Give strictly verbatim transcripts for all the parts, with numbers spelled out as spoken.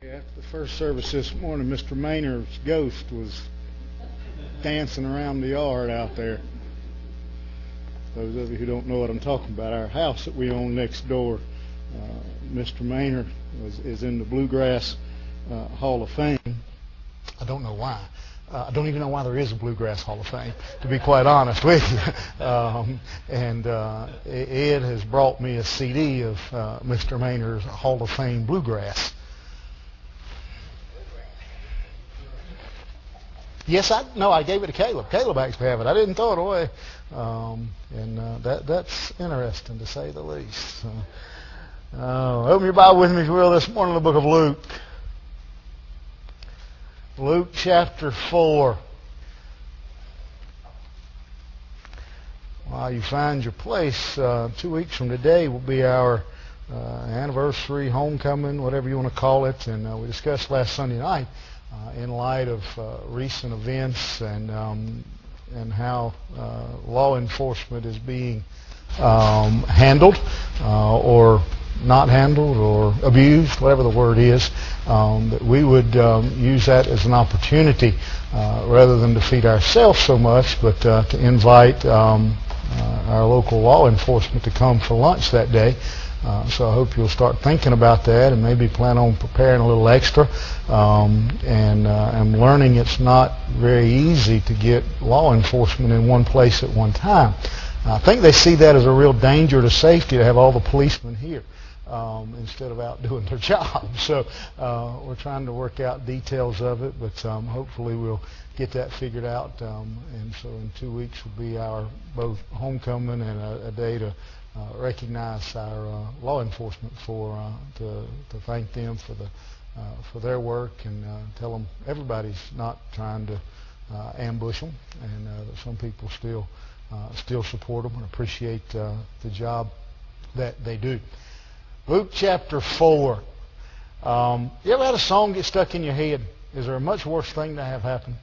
After the first service this morning, Mister Maynard's ghost was dancing around the yard out there. Those of you who don't know what I'm talking about, our house that we own next door, uh, Mister Maynard was, is in the Bluegrass uh, Hall of Fame. I don't know why. Uh, I don't even know why there is a Bluegrass Hall of Fame, to be quite honest with you. Um, and uh, Ed has brought me a C D of uh, Mister Maynard's Hall of Fame Bluegrass. Yes, I no, I gave it to Caleb. Caleb actually have it. I didn't throw it away, um, and uh, that that's interesting to say the least. So, uh, open your Bible with me, if you will, this morning in the book of Luke. Luke chapter four. While you find your place, uh, two weeks from today will be our uh, anniversary, homecoming, whatever you want to call it, and uh, we discussed last Sunday night. Uh, in light of uh, recent events and um, and how uh, law enforcement is being um, handled uh, or not handled or abused, whatever the word is, um, that we would um, use that as an opportunity uh, rather than to feed ourselves so much, but uh, to invite um, uh, our local law enforcement to come for lunch that day. Uh, so I hope you'll start thinking about that and maybe plan on preparing a little extra. Um, and uh, I'm learning it's not very easy to get law enforcement in one place at one time. I think they see that as a real danger to safety to have all the policemen here um, instead of out doing their job. So uh, we're trying to work out details of it, but um, hopefully we'll get that figured out. Um, and so in two weeks will be our both homecoming and a, a day to Uh, recognize our uh, law enforcement for uh, to, to thank them for the uh, for their work and uh, tell them everybody's not trying to uh, ambush them, and uh, that some people still uh, still support them and appreciate uh, the job that they do. Luke chapter four. Um, you ever had a song get stuck in your head? Is there a much worse thing to have happen?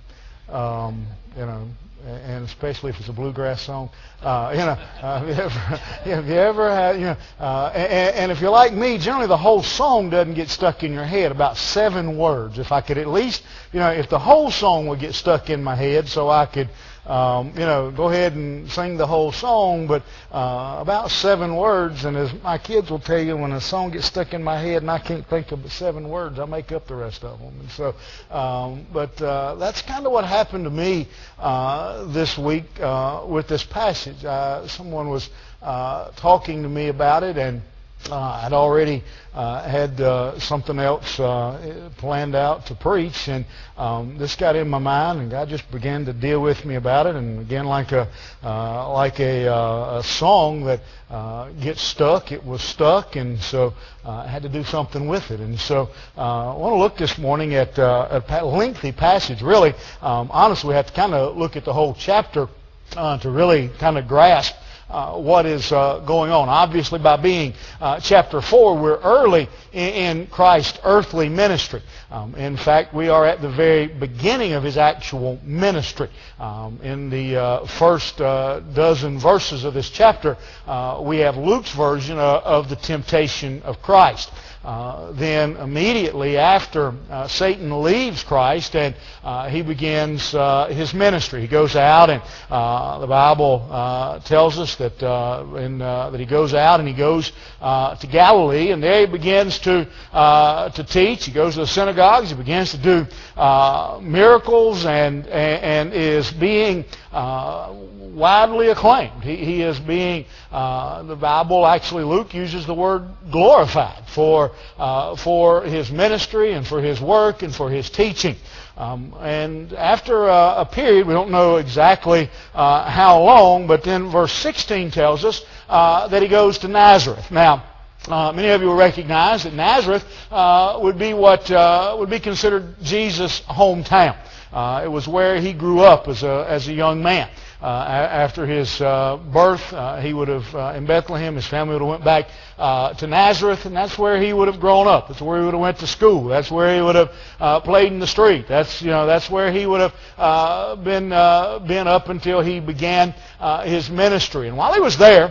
Um, you know. And especially if it's a bluegrass song, uh, you know, uh, have you ever, have you ever had, you know, uh, and, and if you're like me, generally the whole song doesn't get stuck in your head. About seven words. If I could at least, you know, if the whole song would get stuck in my head, so I could, um, you know, go ahead and sing the whole song, but uh, about seven words. And as my kids will tell you, when a song gets stuck in my head and I can't think of the seven words, I make up the rest of them. And so, um, but uh, that's kind of what happened to me uh, this week uh, with this passage. Uh, someone was uh, talking to me about it, and Uh, I'd already uh, had uh, something else uh, planned out to preach, and um, this got in my mind, and God just began to deal with me about it. And again, like a uh, like a, uh, a song that uh, gets stuck, it was stuck, and so uh, I had to do something with it. And so uh, I want to look this morning at uh, a lengthy passage. Really, um, honestly, we have to kind of look at the whole chapter uh, to really kind of grasp Uh, what is uh, going on. Obviously, by being uh, chapter four, we're early in, in Christ's earthly ministry. Um, in fact, we are at the very beginning of His actual ministry. Um, in the uh, first uh, dozen verses of this chapter, uh, we have Luke's version uh, of the temptation of Christ. Uh, then immediately after uh, Satan leaves Christ and uh, he begins uh, his ministry. He goes out, and uh, the Bible uh, tells us that uh, in, uh, that he goes out and he goes uh, to Galilee, and there he begins to uh, to teach. He goes to the synagogues. He begins to do uh, miracles and, and and is being uh, widely acclaimed. He, he is being uh, the Bible actually Luke uses the word glorified for. Uh, for his ministry and for his work and for his teaching. Um, and after uh, a period, we don't know exactly uh, how long, but then verse sixteen tells us uh, that he goes to Nazareth. Now, Uh, many of you will recognize that Nazareth uh, would be what uh, would be considered Jesus' hometown. Uh, it was where he grew up as a as a young man. Uh, after his uh, birth, uh, he would have uh, in Bethlehem. His family would have went back uh, to Nazareth, and that's where he would have grown up. That's where he would have went to school. That's where he would have uh, played in the street. That's you know that's where he would have uh, been uh, been up until he began uh, his ministry. And while he was there,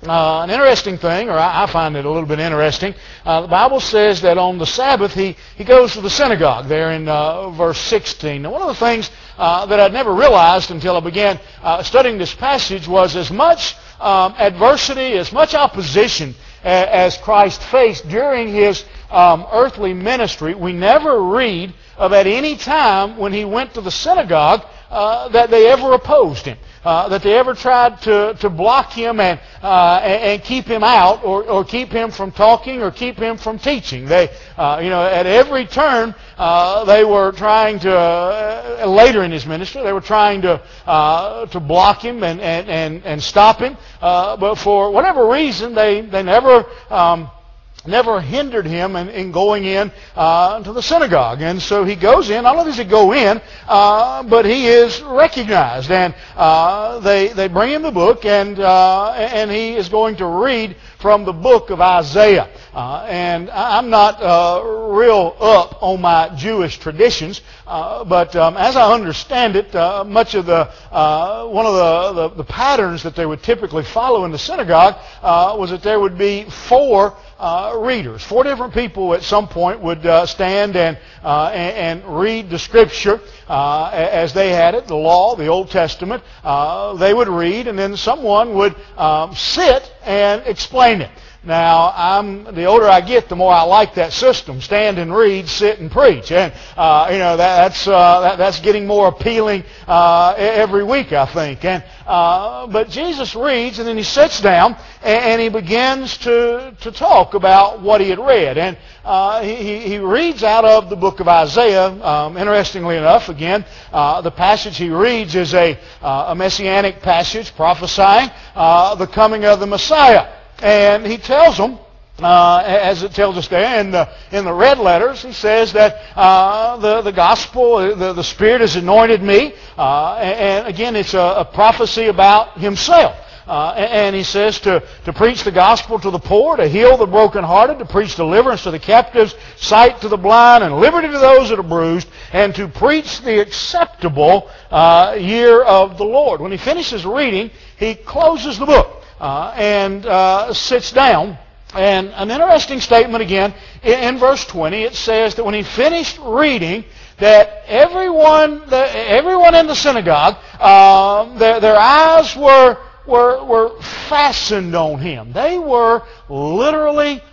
Uh, an interesting thing, or I, I find it a little bit interesting, uh, the Bible says that on the Sabbath he, he goes to the synagogue there in uh, verse sixteen. Now, one of the things uh, that I'd never realized until I began uh, studying this passage was as much um, adversity, as much opposition a, as Christ faced during His um, earthly ministry, we never read of at any time when He went to the synagogue uh, that they ever opposed Him. Uh, that they ever tried to, to block him and, uh, and and keep him out, or, or keep him from talking, or keep him from teaching. They, uh, you know, at every turn uh, they were trying to. Uh, later in his ministry, they were trying to uh, to block him and and and, and stop him. Uh, but for whatever reason, they they never. Um, never hindered him in, in going in uh, to the synagogue. And so he goes in. Not only does he go in, uh, but he is recognized. And uh, they they bring him the book, and uh, and he is going to read from the book of Isaiah. Uh, and I'm not uh, real up on my Jewish traditions, uh, but um, as I understand it, uh, much of the uh, one of the, the, the patterns that they would typically follow in the synagogue uh, was that there would be four Uh, readers. Four different people at some point would uh, stand and, uh, and and read the Scripture uh, as they had it, the law, the Old Testament. Uh, they would read, and then someone would um, sit and explain it. Now, I'm the older I get, the more I like that system: stand and read, sit and preach. And uh, you know that, that's uh, that, that's getting more appealing uh, every week, I think. And uh, but Jesus reads, and then he sits down and, and he begins to to talk about what he had read. And uh, he he reads out of the book of Isaiah. Um, interestingly enough, again, uh, the passage he reads is a uh, a messianic passage prophesying uh, the coming of the Messiah. And he tells them, uh, as it tells us there in the, in the red letters, he says that uh, the, the gospel, the, the Spirit has anointed me. Uh, and, and again, it's a, a prophecy about himself. Uh, and he says to, to preach the gospel to the poor, to heal the brokenhearted, to preach deliverance to the captives, sight to the blind, and liberty to those that are bruised, and to preach the acceptable uh, year of the Lord. When he finishes reading, he closes the book. Uh, and uh, sits down. And an interesting statement again, in, in verse twenty, it says that when he finished reading, that everyone, the, everyone in the synagogue, uh, their, their eyes were, were, were fastened on him. They were literally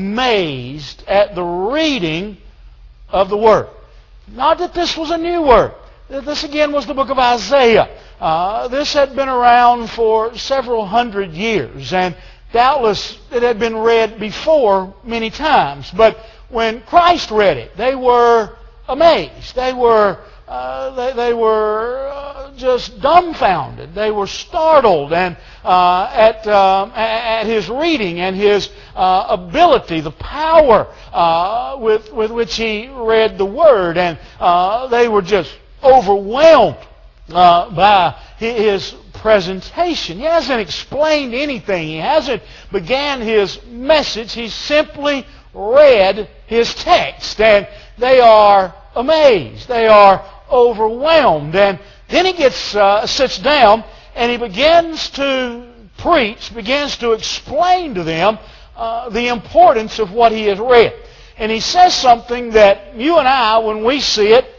amazed at the reading of the Word. Not that this was a new Word. This again was the book of Isaiah. Uh, this had been around for several hundred years, and doubtless it had been read before many times. But when Christ read it, they were amazed. They were uh, they, they were uh, just dumbfounded. They were startled and uh, at um, at his reading and his uh, ability, the power uh, with with which he read the Word, and uh, they were just overwhelmed uh, by his presentation. He hasn't explained anything. He hasn't began his message. He simply read his text, and they are amazed. They are overwhelmed. And then he gets uh, sits down and he begins to preach, begins to explain to them uh, the importance of what he has read. And he says something that you and I, when we see it,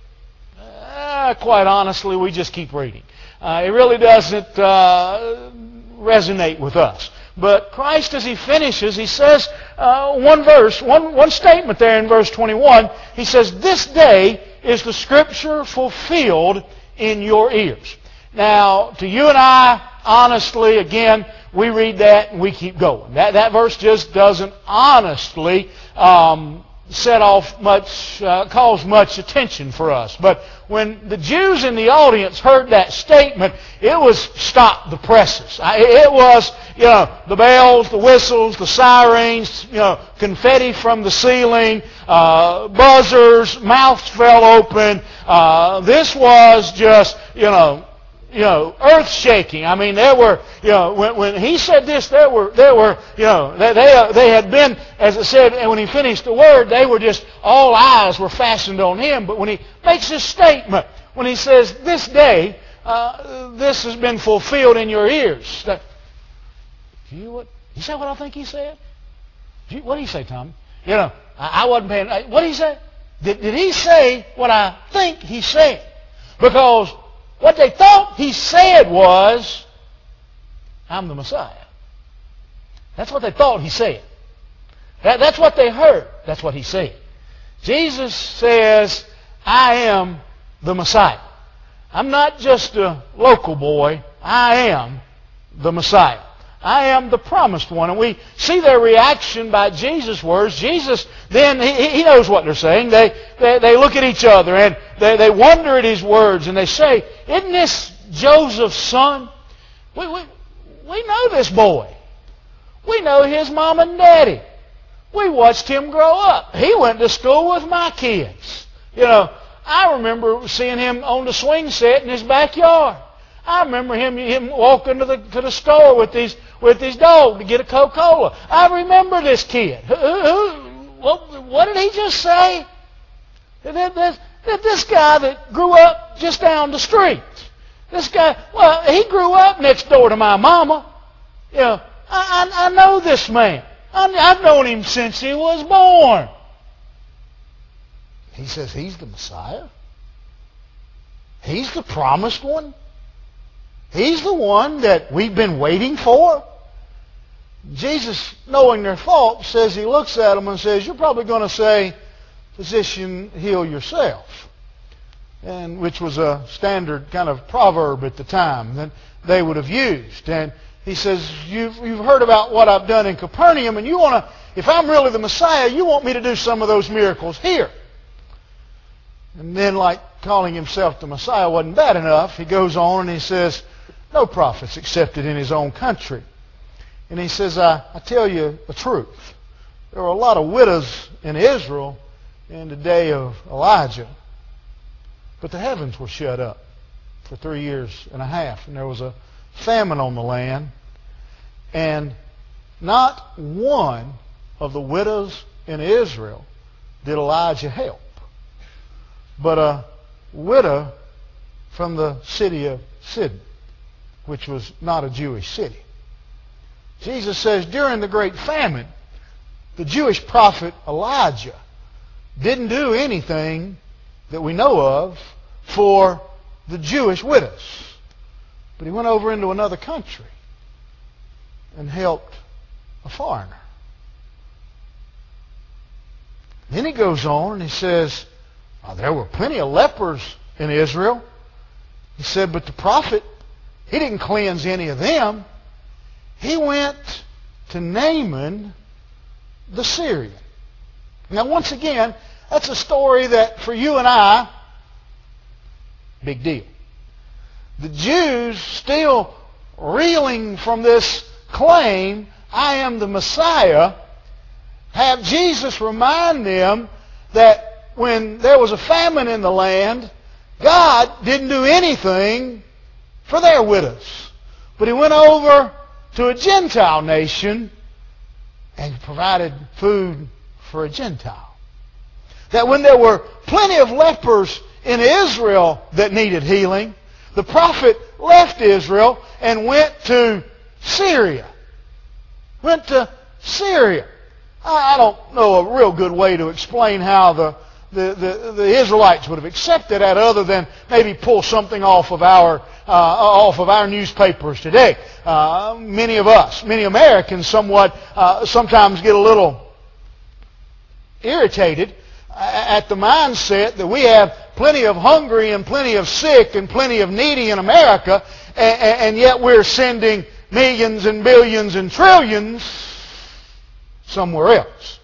Uh, quite honestly, we just keep reading. Uh, it really doesn't uh, resonate with us. But Christ, as he finishes, he says uh, one verse, one, one statement there in verse twenty-one. He says, "This day is the Scripture fulfilled in your ears." Now, to you and I, honestly, again, we read that and we keep going. That, that verse just doesn't honestly um, set off much, uh, cause much attention for us. But when the Jews in the audience heard that statement, it was stop the presses. It was, you know, the bells, the whistles, the sirens, you know, confetti from the ceiling, uh, buzzers, mouths fell open. Uh, this was just, you know, you know, earth shaking. I mean, there were, you know, when, when he said this, there were, there were, you know, they, they, they had been, as it said, and when he finished the word, they were just, all eyes were fastened on him. But when he makes this statement, when he says, "This day, uh, this has been fulfilled in your ears," that, you what? He said what I think he said? You, what did he say, Tommy? You know, I, I wasn't paying. What did he say? Did, did he say what I think he said? Because what they thought he said was, I'm the Messiah. That's what they thought he said. That, that's what they heard. That's what he said. Jesus says, I am the Messiah. I'm not just a local boy. I am the Messiah. I am the promised one. And we see their reaction by Jesus' words. Jesus, then, he, he knows what they're saying. They, they, they look at each other and they, they wonder at his words. And they say, isn't this Joseph's son? We, we, we know this boy. We know his mom and daddy. We watched him grow up. He went to school with my kids. You know, I remember seeing him on the swing set in his backyard. I remember him him walking to the to the store with his with his dog to get a Coca-Cola. I remember this kid. Who, who, what, what did he just say? That, that, that this guy that grew up just down the street. This guy, well, he grew up next door to my mama. You know, I, I, I know this man. I, I've known him since he was born. He says he's the Messiah. He's the promised one. He's the one that we've been waiting for. Jesus, knowing their thoughts, says he looks at them and says, you're probably going to say, physician, heal yourself. And which was a standard kind of proverb at the time that they would have used. And he says, you've, you've heard about what I've done in Capernaum, and you want to, if I'm really the Messiah, you want me to do some of those miracles here. And then, like calling himself the Messiah wasn't bad enough, he goes on and he says, no prophet's accepted in his own country. And he says, I, I tell you the truth. There were a lot of widows in Israel in the day of Elijah. But the heavens were shut up for three years and a half. And there was a famine on the land. And not one of the widows in Israel did Elijah help. But a widow from the city of Sidon, which was not a Jewish city. Jesus says during the great famine, the Jewish prophet Elijah didn't do anything that we know of for the Jewish widows. But he went over into another country and helped a foreigner. Then he goes on and he says, oh, there were plenty of lepers in Israel. He said, but the prophet, he didn't cleanse any of them. He went to Naaman the Syrian. Now, once again, that's a story that for you and I, big deal. The Jews still reeling from this claim, I am the Messiah, have Jesus remind them that when there was a famine in the land, God didn't do anything for their widows. But He went over to a Gentile nation and provided food for a Gentile. That when there were plenty of lepers in Israel that needed healing, the prophet left Israel and went to Syria. Went to Syria. I don't know a real good way to explain how the, the, the, the Israelites would have accepted that other than maybe pull something off of our uh, off of our newspapers today. Uh, many of us, many Americans, somewhat uh, sometimes get a little irritated at the mindset that we have plenty of hungry and plenty of sick and plenty of needy in America, and, and yet we're sending millions and billions and trillions somewhere else.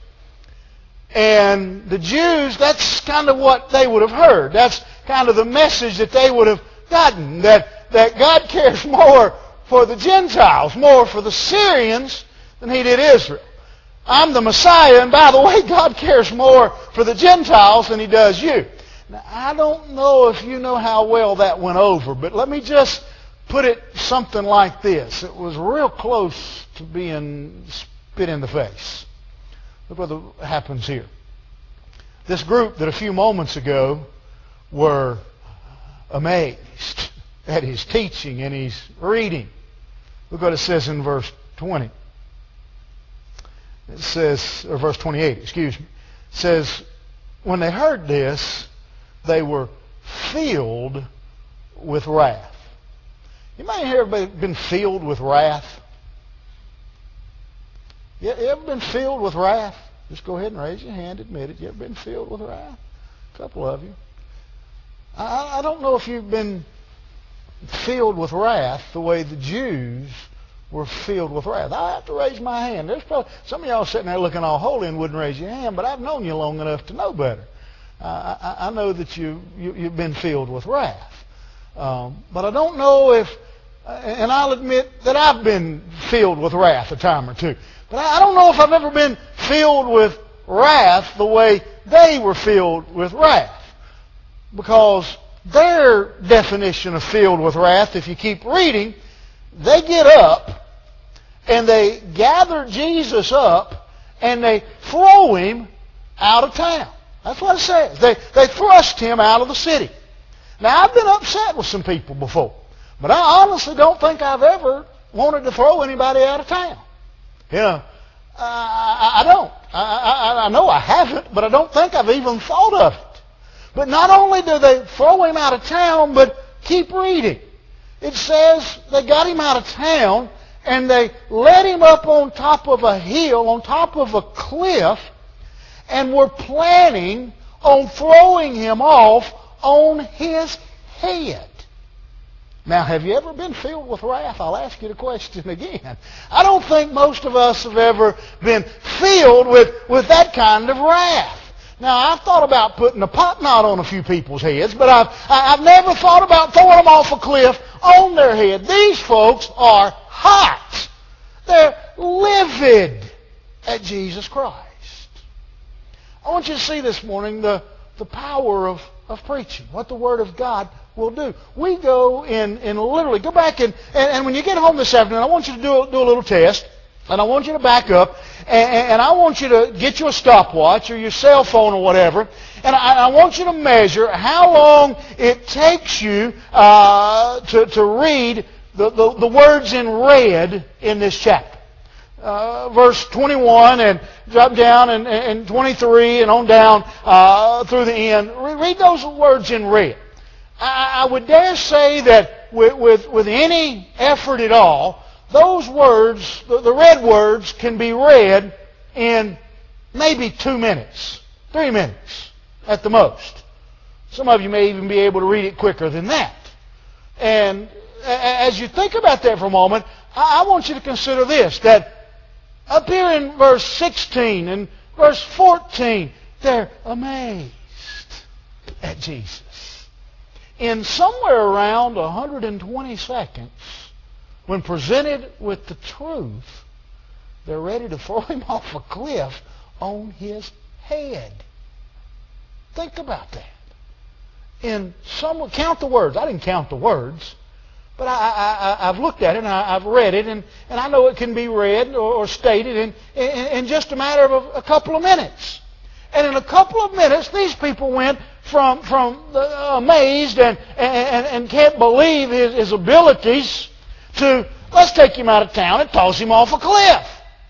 And the Jews, that's kind of what they would have heard. That's kind of the message that they would have gotten, that, that God cares more for the Gentiles, more for the Syrians than He did Israel. I'm the Messiah, and by the way, God cares more for the Gentiles than He does you. Now, I don't know if you know how well that went over, but let me just put it something like this. It was real close to being spit in the face. Look what happens here. This group that a few moments ago were amazed at His teaching and His reading. Look what it says in verse twenty. It says, or verse twenty-eight, excuse me, says, when they heard this, they were filled with wrath. You might have ever been filled with wrath? You ever been filled with wrath? Just go ahead and raise your hand, admit it. You ever been filled with wrath? A couple of you. I, I don't know if you've been filled with wrath the way the Jews were filled with wrath. I have to raise my hand. There's probably some of y'all sitting there looking all holy and wouldn't raise your hand, but I've known you long enough to know better. Uh, I, I know that you, you, you've been filled with wrath. Um, but I don't know if, and I'll admit that I've been filled with wrath a time or two. But I, I don't know if I've ever been filled with wrath the way they were filled with wrath. Because their definition of filled with wrath, if you keep reading, they get up and they gather Jesus up and they throw him out of town. That's what it says. They, they thrust him out of the city. Now, I've been upset with some people before, but I honestly don't think I've ever wanted to throw anybody out of town. You know, I, I don't. I, I, I know I haven't, but I don't think I've even thought of it. But not only do they throw him out of town, but keep reading. It says they got him out of town and they led him up on top of a hill, on top of a cliff, and were planning on throwing him off on his head. Now, have you ever been filled with wrath? I'll ask you the question again. I don't think most of us have ever been filled with, with that kind of wrath. Now, I've thought about putting a pot knot on a few people's heads, but I've, I've never thought about throwing them off a cliff on their head. These folks are hot. They're livid at Jesus Christ. I want you to see this morning the, the power of, of preaching, what the Word of God will do. We go in, in literally, go back and, and, and when you get home this afternoon, I want you to do, do a little test. And I want you to back up, and, and I want you to get you a stopwatch or your cell phone or whatever, and I, I want you to measure how long it takes you uh, to, to read the, the, the words in red in this chapter. Uh, verse twenty-one and drop down and, and twenty-three and on down uh, through the end. Read those words in red. I, I would dare say that with, with, with any effort at all, those words, the, the red words, can be read in maybe two minutes, three minutes at the most. Some of you may even be able to read it quicker than that. And as you think about that for a moment, I, I want you to consider this, that up here in verse sixteen and verse fourteen, they're amazed at Jesus. In somewhere around one hundred twenty seconds, when presented with the truth, they're ready to throw him off a cliff on his head. Think about that. In some, count the words. I didn't count the words, but I, I, I've looked at it and I, I've read it, and, and I know it can be read or, or stated in, in, in just a matter of a, a couple of minutes. And in a couple of minutes, these people went from from the, amazed and, and, and can't believe his, his abilities to, let's take him out of town and toss him off a cliff.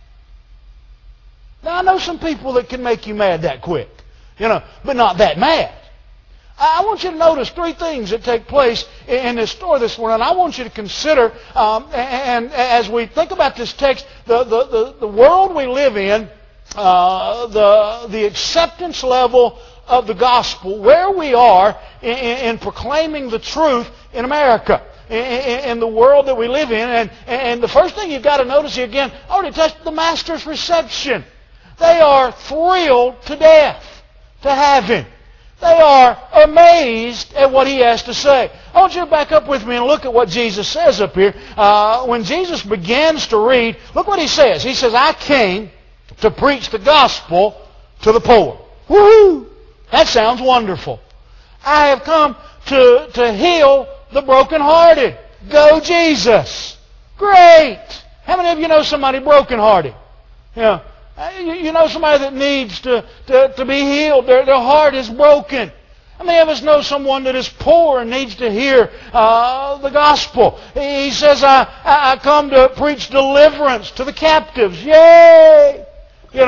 Now, I know some people that can make you mad that quick, you know, but not that mad. I want you to notice three things that take place in this story this morning. I want you to consider, um, and as we think about this text, the, the, the, the world we live in, uh, the, the acceptance level of the gospel, where we are in, in proclaiming the truth in America, in the world that we live in. And, and the first thing you've got to notice here again, I already touched the Master's reception. They are thrilled to death to have him. They are amazed at what he has to say. I want you to back up with me and look at what Jesus says up here. Uh, when Jesus begins to read, look what he says. He says, I came to preach the gospel to the poor. Woo-hoo! That sounds wonderful. I have come to, to heal the brokenhearted. Go Jesus. Great. How many of you know somebody brokenhearted? You know, you know somebody that needs to, to, to be healed. Their, their heart is broken. How many of us know someone that is poor and needs to hear uh, the gospel? He says, I, I come to preach deliverance to the captives. Yay! You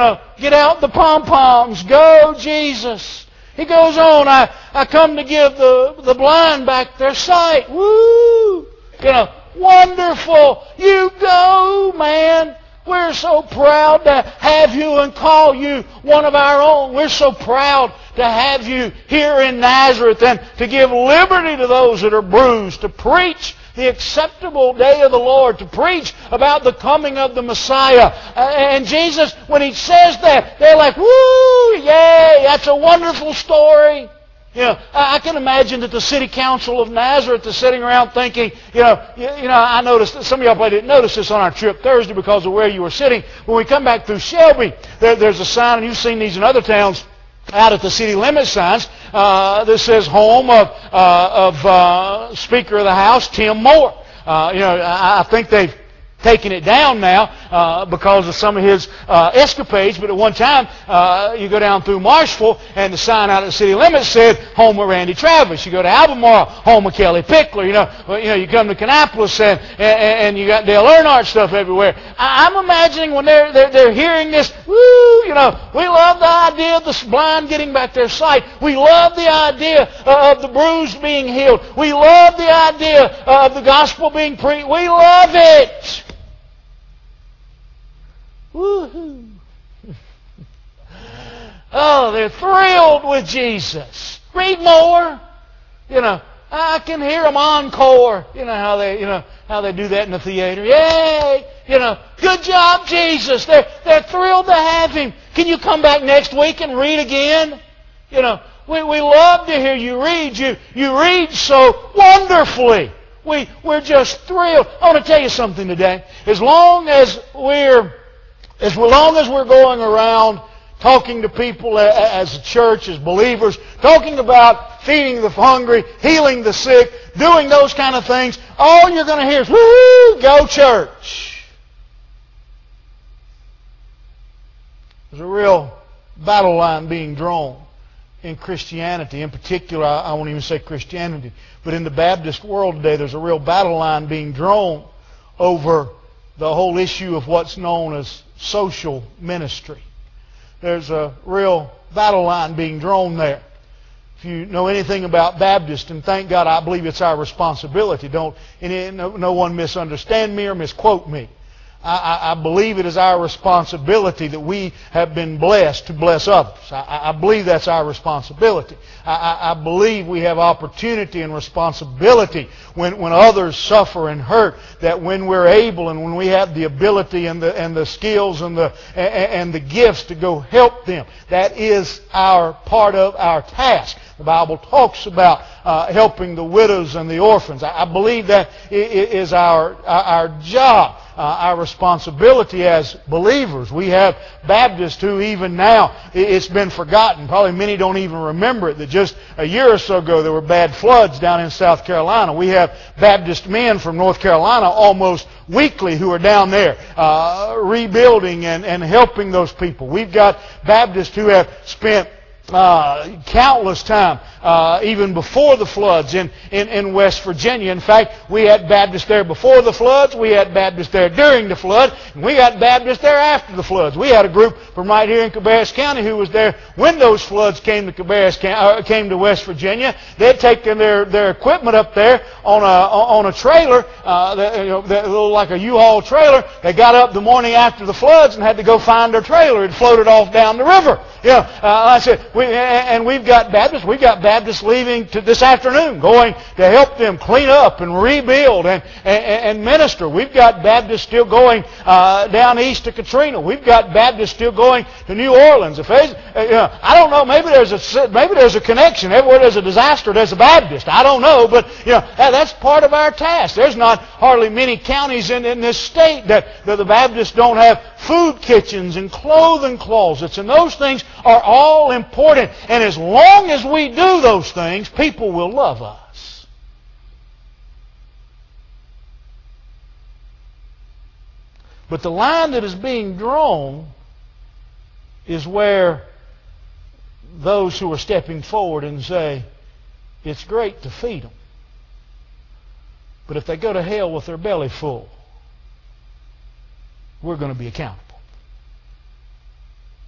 know, get out the pom-poms. Go, Jesus. He goes on, I, I come to give the, the blind back their sight. Woo! You know, wonderful. You go, man. We're so proud to have you and call you one of our own. We're so proud to have you here in Nazareth and to give liberty to those that are bruised, to preach the acceptable day of the Lord, to preach about the coming of the Messiah. And Jesus, when He says that, they're like, woo, yay, that's a wonderful story. You know, I can imagine that the city council of Nazareth is sitting around thinking, you know, you, you know, I noticed, some of y'all probably didn't notice this on our trip Thursday because of where you were sitting. When we come back through Shelby, there, there's a sign, and you've seen these in other towns, out at the city limit signs, uh, that says home of, uh, of uh, Speaker of the House, Tim Moore. Uh, you know, I, I think they've taking it down now uh, because of some of his uh, escapades. But at one time, uh, you go down through Marshville, and the sign out at the city limits said, home of Randy Travis. You go to Albemarle, home of Kelly Pickler. You know, well, you know, you come to Kannapolis, and, and, and you got Dale Earnhardt stuff everywhere. I, I'm imagining when they're, they're, they're hearing this, woo, you know, we love the idea of the blind getting back their sight. We love the idea of the bruised being healed. We love the idea of the gospel being preached. We love it. Woo-hoo. Oh, they're thrilled with Jesus. Read more. You know, I can hear them encore. You know how they, you know, how they do that in the theater. Yay! You know, good job, Jesus. They're, they're thrilled to have Him. Can you come back next week and read again? You know, we, we love to hear you read. You, you read so wonderfully. We, we're just thrilled. I want to tell you something today. As long as we're As long as we're going around talking to people as a church, as believers, talking about feeding the hungry, healing the sick, doing those kind of things, all you're going to hear is, woo, go church. There's a real battle line being drawn in Christianity. In particular, I won't even say Christianity, but in the Baptist world today, there's a real battle line being drawn over the whole issue of what's known as social ministry. There's a real battle line being drawn there. If you know anything about Baptist, and thank God, I believe it's our responsibility. Don't any, no, no one misunderstand me or misquote me. I, I, I believe it is our responsibility that we have been blessed to bless others. I, I believe that's our responsibility. I, I, I believe we have opportunity and responsibility when, when others suffer and hurt, that when we're able and when we have the ability and the, and the skills and the, and, and the gifts to go help them, that is our part of our task. The Bible talks about uh, helping the widows and the orphans. I, I believe that is our, our job. Uh, our responsibility as believers. We have Baptists who even now, it's been forgotten. Probably many don't even remember it, that just a year or so ago there were bad floods down in South Carolina. We have Baptist men from North Carolina almost weekly who are down there uh, rebuilding and, and helping those people. We've got Baptists who have spent Uh, countless time, uh, even before the floods in, in, in West Virginia. In fact, we had Baptists there before the floods, we had Baptists there during the flood, and we got Baptists there after the floods. We had a group from right here in Cabarrus County who was there when those floods came to Cabarrus, uh, came to West Virginia. They'd taken their, their equipment up there on a on a trailer, uh, that, you know, that little like a U-Haul trailer. They got up the morning after the floods and had to go find their trailer. It floated off down the river. You know, uh, I said. We, and we've got Baptists, we've got Baptists leaving to this afternoon, going to help them clean up and rebuild and, and, and minister. We've got Baptists still going uh, down east to Katrina. We've got Baptists still going to New Orleans. If there's, uh, you know, I don't know, maybe there's a maybe there's a connection. Everywhere there's a disaster, there's a Baptist. I don't know, but you know that's part of our task. There's not hardly many counties in, in this state that, that the Baptists don't have food kitchens and clothing closets, and those things are all important. And as long as we do those things, people will love us. But the line that is being drawn is where those who are stepping forward and say, it's great to feed them, but if they go to hell with their belly full, we're going to be accountable.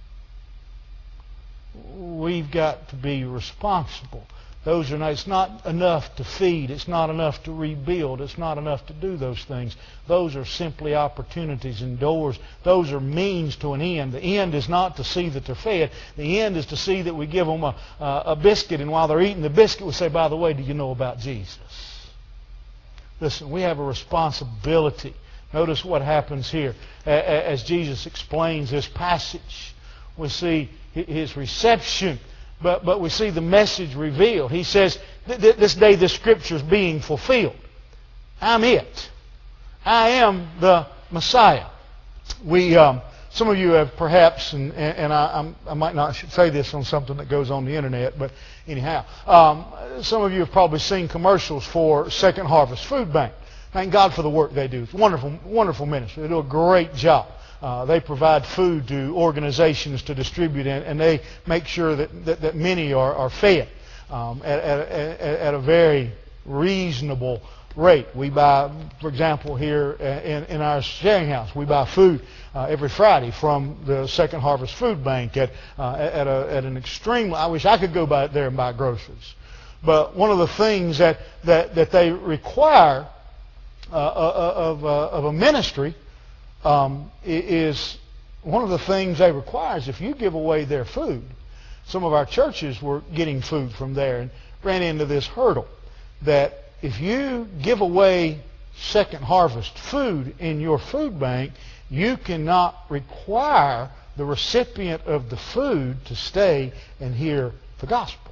we've got to be responsible. Those are not, it's not enough to feed. It's not enough to rebuild. It's not enough to do those things. Those are simply opportunities and doors. Those are means to an end. The end is not to see that they're fed. The end is to see that we give them a, a, a biscuit, and while they're eating the biscuit, we say, by the way, do you know about Jesus? Listen, we have a responsibility. Notice what happens here. As Jesus explains this passage, we see His reception. But, but we see the message revealed. He says, this day the Scripture is being fulfilled. I'm it. I am the Messiah. We, um, some of you have perhaps, and, and I, I'm, I might not should say this on something that goes on the internet, but anyhow, um, some of you have probably seen commercials for Second Harvest Food Bank. Thank God for the work they do. It's wonderful, wonderful ministry. They do a great job. Uh, they provide food to organizations to distribute, and, and they make sure that, that, that many are, are fed um, at, at, at, at a very reasonable rate. We buy, for example, here in, in our sharing house, we buy food uh, every Friday from the Second Harvest Food Bank at, uh, at, a, at an extreme, I wish I could go by there and buy groceries. But one of the things that, that, that they require uh, of, uh, of a ministry Um, is one of the things they require is if you give away their food. Some of our churches were getting food from there and ran into this hurdle that if you give away Second Harvest food in your food bank, you cannot require the recipient of the food to stay and hear the gospel.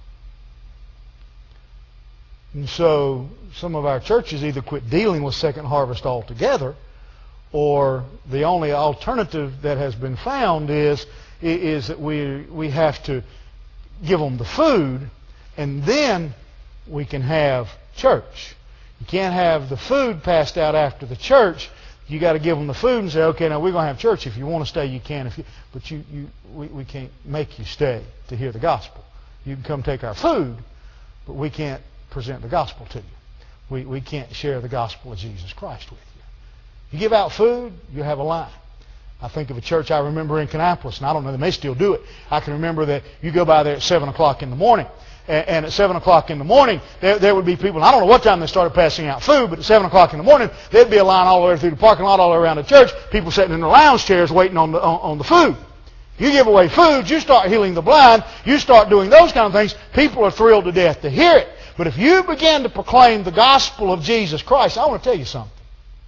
And so some of our churches either quit dealing with Second Harvest altogether, or the only alternative that has been found is, is that we, we have to give them the food, and then we can have church. You can't have the food passed out after the church. You got to give them the food and say, okay, now we're going to have church. If you want to stay, you can. If you, but you, you, we, we can't make you stay to hear the gospel. You can come take our food, but we can't present the gospel to you. We, we can't share the gospel of Jesus Christ with you. You give out food, you have a line. I think of a church I remember in Kannapolis, and I don't know, they may still do it. I can remember that you go by there at seven o'clock in the morning, and, and at seven o'clock in the morning, there, there would be people, and I don't know what time they started passing out food, but at seven o'clock in the morning, there'd be a line all the way through the parking lot, all the way around the church, people sitting in the lounge chairs waiting on the, on, on the food. You give away food, you start healing the blind, you start doing those kind of things, people are thrilled to death to hear it. But if you begin to proclaim the gospel of Jesus Christ, I want to tell you something.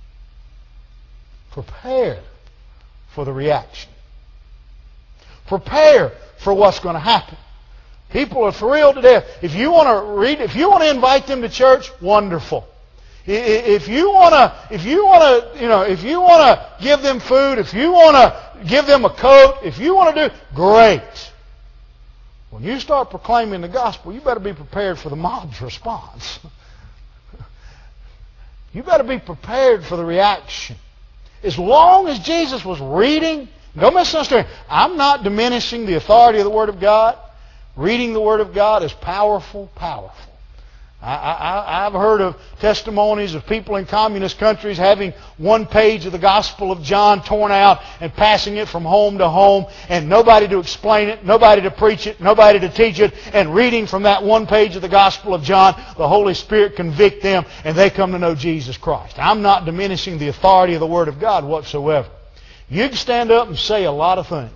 Prepare for the reaction. Prepare for what's going to happen. People are thrilled to death. If you want to read, if you want to invite them to church, wonderful. If you want to, if you want to, you know, if you want to give them food, if you want to give them a coat, if you want to do, great. When you start proclaiming the gospel, you better be prepared for the mob's response. You better be prepared for the reaction. As long as Jesus was reading, don't misunderstand, I'm not diminishing the authority of the Word of God. Reading the Word of God is powerful, powerful. I, I, I've heard of testimonies of people in communist countries having one page of the Gospel of John torn out and passing it from home to home, and nobody to explain it, nobody to preach it, nobody to teach it, and reading from that one page of the Gospel of John, the Holy Spirit convict them, and they come to know Jesus Christ. I'm not diminishing the authority of the Word of God whatsoever. You can stand up and say a lot of things.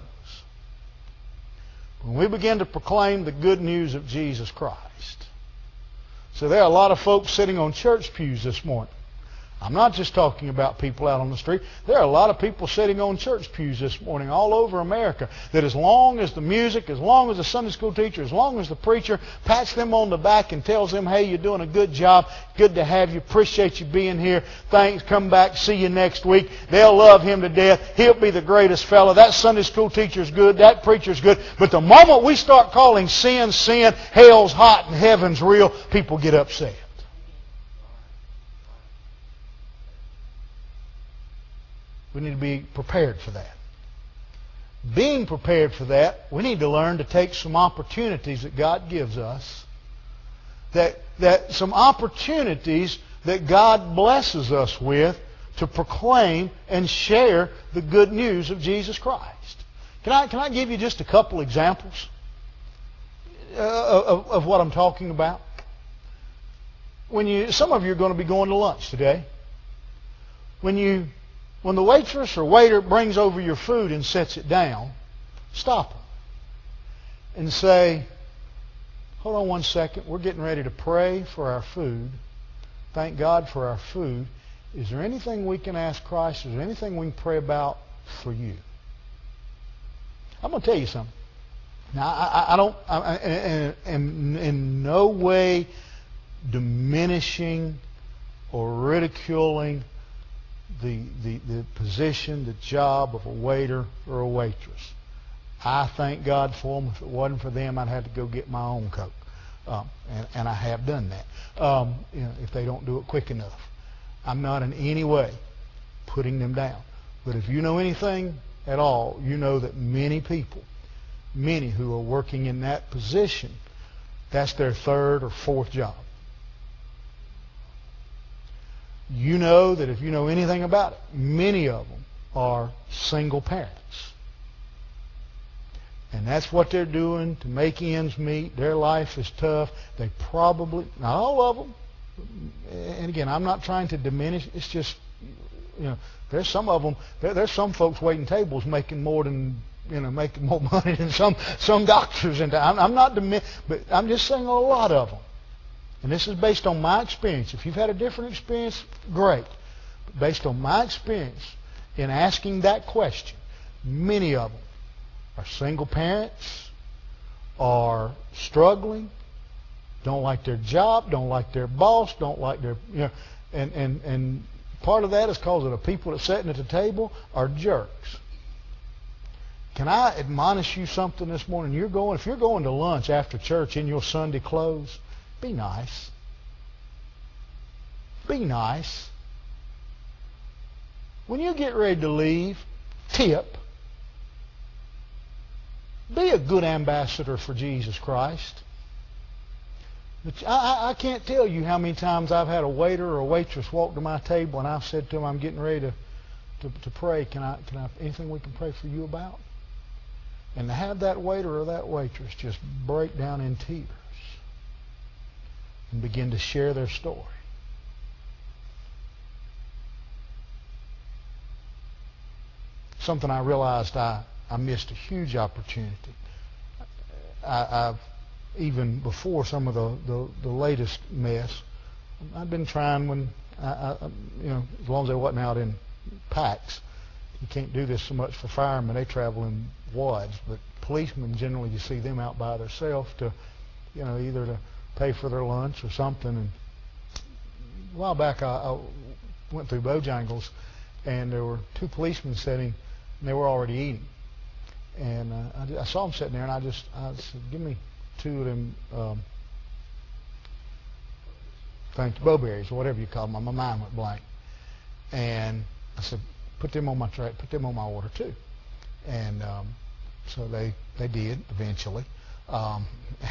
When we begin to proclaim the good news of Jesus Christ, so there are a lot of folks sitting on church pews this morning. I'm not just talking about people out on the street. There are a lot of people sitting on church pews this morning all over America that as long as the music, as long as the Sunday school teacher, as long as the preacher pats them on the back and tells them, hey, you're doing a good job, good to have you, appreciate you being here, thanks, come back, see you next week, they'll love him to death. He'll be the greatest fellow. That Sunday school teacher's good, that preacher's good. But the moment we start calling sin, sin, hell's hot and heaven's real, people get upset. We need to be prepared for that. Being prepared for that, we need to learn to take some opportunities that God gives us, that, that some opportunities that God blesses us with to proclaim and share the good news of Jesus Christ. Can I, can I give you just a couple examples? uh, of, of what I'm talking about? When you, some of you are going to be going to lunch today. When you, when the waitress or waiter brings over your food and sets it down, stop them and say, hold on one second. We're getting ready to pray for our food. Thank God for our food. Is there anything we can ask Christ? Is there anything we can pray about for you? I'm going to tell you something. Now, I, I don't, I, am in no way diminishing or ridiculing the, the, the position, the job of a waiter or a waitress. I thank God for them. If it wasn't for them, I'd have to go get my own Coke. Um, and, and I have done that, um, you know, if they don't do it quick enough. I'm not in any way putting them down. But if you know anything at all, you know that many people, many who are working in that position, that's their third or fourth job. You know that if you know anything about it, many of them are single parents. And that's what they're doing to make ends meet. Their life is tough. They probably, not all of them, and again, I'm not trying to diminish. It's just, you know, there's some of them, there, there's some folks waiting tables making more than, you know, making more money than some, some doctors. And I'm, I'm not diminishing, but I'm just saying a lot of them. And this is based on my experience. If you've had a different experience, great. But based on my experience in asking that question, many of them are single parents, are struggling, don't like their job, don't like their boss, don't like their, you know, and, and, and part of that is because of the people that are sitting at the table are jerks. Can I admonish you something this morning? You're going, if you're going to lunch after church in your Sunday clothes, be nice. Be nice. When you get ready to leave, tip. Be a good ambassador for Jesus Christ. But I, I can't tell you how many times I've had a waiter or a waitress walk to my table and I've said to them, I'm getting ready to, to, to pray. Can I, can I, anything we can pray for you about? And to have that waiter or that waitress just break down in tears and begin to share their story. Something I realized I, I missed a huge opportunity. I, I've, even before some of the, the, the latest mess, I've been trying when, I, I, you know, as long as they wasn't out in packs. You can't do this so much for firemen. They travel in wads. But policemen, generally, you see them out by themselves to, you know, either to pay for their lunch or something. And a while back, I, I went through Bojangles, and there were two policemen sitting, and they were already eating. And uh, I, I saw them sitting there, and I just I said, give me two of them um, things, bowberries, or whatever you call them. My mind went blank. And I said, put them on my tray, put them on my order too. And um, so they, they did eventually. Um,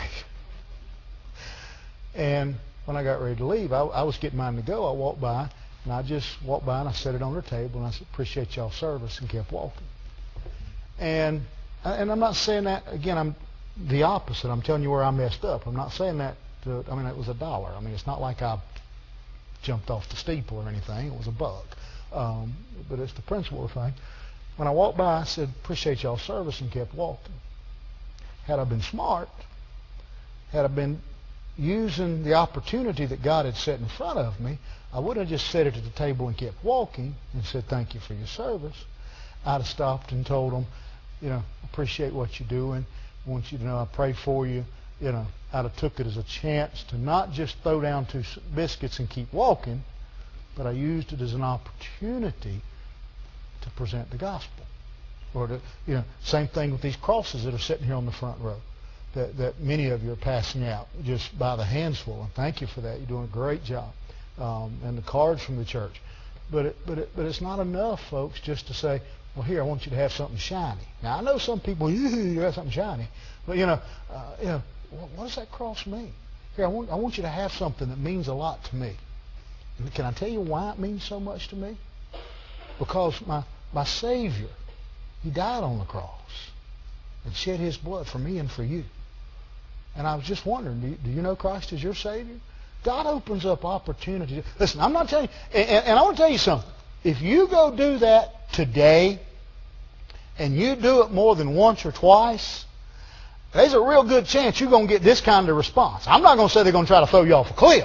and when I got ready to leave, I, I was getting mine to go. I walked by, and I just walked by, and I set it on their table, and I said, appreciate y'all's service, and kept walking. And and I'm not saying that, again, I'm the opposite. I'm telling you where I messed up. I'm not saying that, to, I mean, it was a dollar. I mean, it's not like I jumped off the steeple or anything. It was a buck. Um, but it's the principle of the thing. When I walked by, I said, appreciate y'all's service, and kept walking. Had I been smart, had I been using the opportunity that God had set in front of me, I wouldn't have just sat at the table and kept walking and said, thank you for your service. I'd have stopped and told them, you know, appreciate what you're doing. I want you to know I pray for you. You know, I'd have took it as a chance to not just throw down two biscuits and keep walking, but I used it as an opportunity to present the gospel. Or to, you know, same thing with these crosses that are sitting here on the front row that, that many of you are passing out just by the handsful. And thank you for that. You're doing a great job. Um, and the cards from the church. But it, but it, but it's not enough, folks, just to say, well, here, I want you to have something shiny. Now, I know some people, you have something shiny. But, you know, uh, you know, what does that cross mean? Here, I want, I want you to have something that means a lot to me. And can I tell you why it means so much to me? Because my, my Savior, He died on the cross and shed His blood for me and for you. And I was just wondering, do you, do you know Christ as your Savior? God opens up opportunities. Listen, I'm not telling you, and, and I want to tell you something. If you go do that today, and you do it more than once or twice, there's a real good chance you're going to get this kind of response. I'm not going to say they're going to try to throw you off a cliff.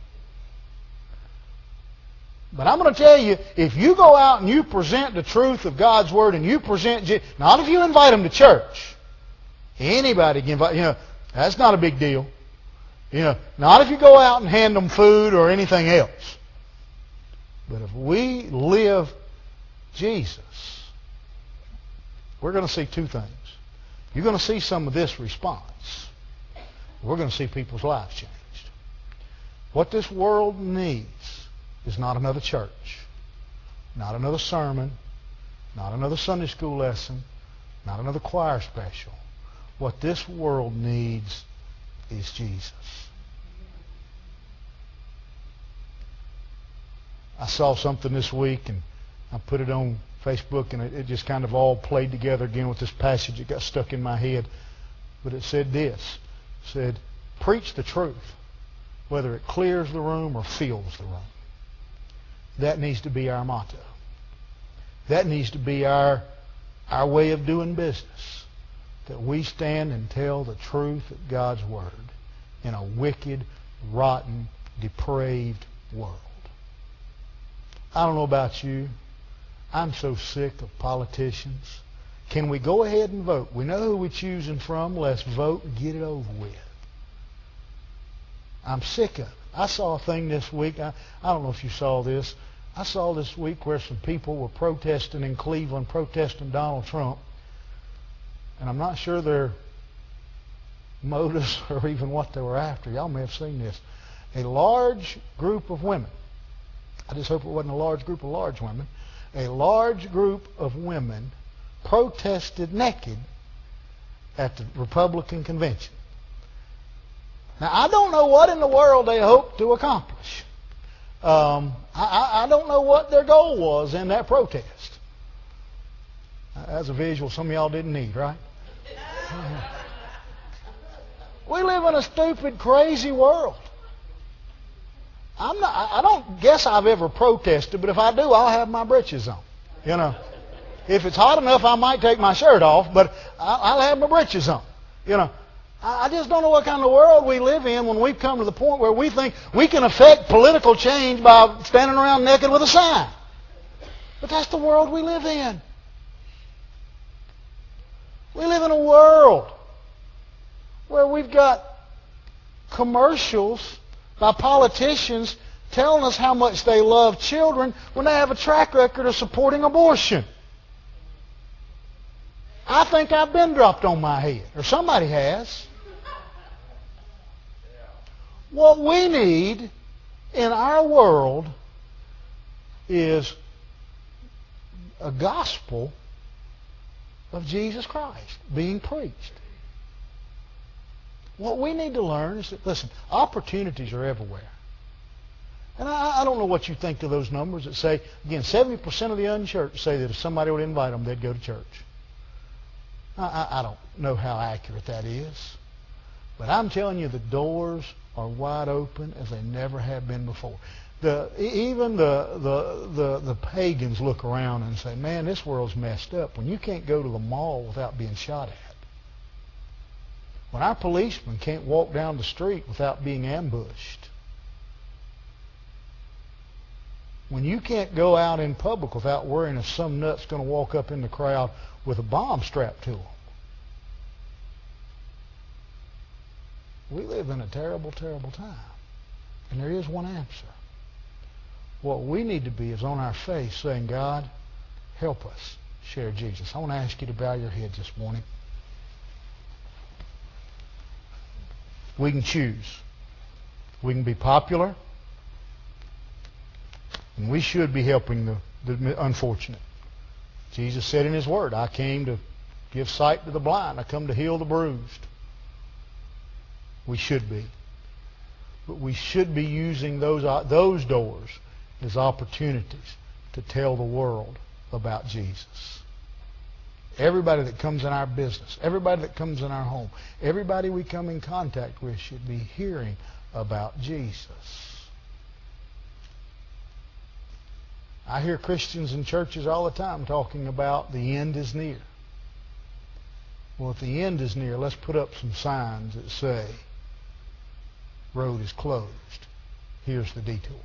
But I'm going to tell you, if you go out and you present the truth of God's Word and you present, not if you invite them to church. Anybody can invite, you know, that's not a big deal. You know, not if you go out and hand them food or anything else. But if we live Jesus, we're going to see two things. You're going to see some of this response. We're going to see people's lives changed. What this world needs is not another church, not another sermon, not another Sunday school lesson, not another choir special. What this world needs is Jesus. I saw something this week, and I put it on Facebook, and it, it just kind of all played together again with this passage that got stuck in my head. But it said this. It said, preach the truth, whether it clears the room or fills the room. That needs to be our motto. That needs to be our, our way of doing business. That we stand and tell the truth of God's Word in a wicked, rotten, depraved world. I don't know about you. I'm so sick of politicians. Can we go ahead and vote? We know who we're choosing from. Let's vote and get it over with. I'm sick of it. I saw a thing this week. I, I don't know if you saw this. I saw this week where some people were protesting in Cleveland, protesting Donald Trump. And I'm not sure their motives or even what they were after. Y'all may have seen this. A large group of women. I just hope it wasn't a large group of large women. A large group of women protested naked at the Republican convention. Now, I don't know what in the world they hoped to accomplish. Um, I, I don't know what their goal was in that protest. That's a visual some of y'all didn't need, right? We live in a stupid, crazy world. I'm not, I don't guess I've ever protested, but if I do, I'll have my britches on. You know, if it's hot enough, I might take my shirt off, but I'll have my britches on. You know, I just don't know what kind of world we live in when we've come to the point where we think we can affect political change by standing around naked with a sign. But that's the world we live in. We live in a world where we've got commercials by politicians telling us how much they love children when they have a track record of supporting abortion. I think I've been dropped on my head, or somebody has. What we need in our world is a gospel of Jesus Christ being preached. What we need to learn is that, listen, opportunities are everywhere. And I, I don't know what you think to those numbers that say, again, seventy percent of the unchurched say that if somebody would invite them, they'd go to church. I, I, I don't know how accurate that is. But I'm telling you, the doors are wide open as they never have been before. The, even the, the, the, the pagans look around and say, man, this world's messed up when you can't go to the mall without being shot at. When our policemen can't walk down the street without being ambushed. When you can't go out in public without worrying if some nut's going to walk up in the crowd with a bomb strapped to them. We live in a terrible, terrible time. And there is one answer. What we need to be is on our face saying, God, help us share Jesus. I want to ask you to bow your heads this morning. We can choose. We can be popular. And we should be helping the, the unfortunate. Jesus said in His Word, I came to give sight to the blind. I come to heal the bruised. We should be. But we should be using those, those doors as opportunities to tell the world about Jesus. Everybody that comes in our business, everybody that comes in our home, everybody we come in contact with should be hearing about Jesus. I hear Christians in churches all the time talking about the end is near. Well, if the end is near, let's put up some signs that say, road is closed. Here's the detour.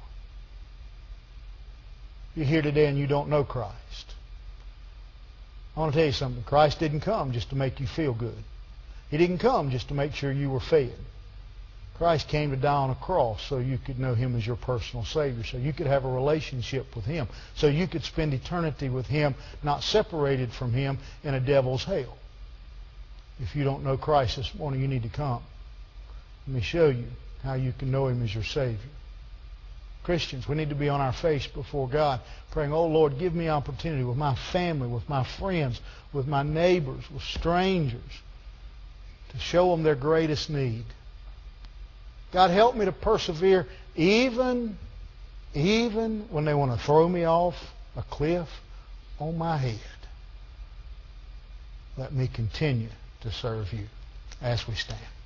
You're here today and you don't know Christ. I want to tell you something. Christ didn't come just to make you feel good. He didn't come just to make sure you were fed. Christ came to die on a cross so you could know Him as your personal Savior, so you could have a relationship with Him, so you could spend eternity with Him, not separated from Him in a devil's hell. If you don't know Christ this morning, you need to come. Let me show you how you can know Him as your Savior. Christians, we need to be on our face before God, praying, oh Lord, give me opportunity with my family, with my friends, with my neighbors, with strangers, to show them their greatest need. God, help me to persevere even, even when they want to throw me off a cliff on my head. Let me continue to serve you as we stand.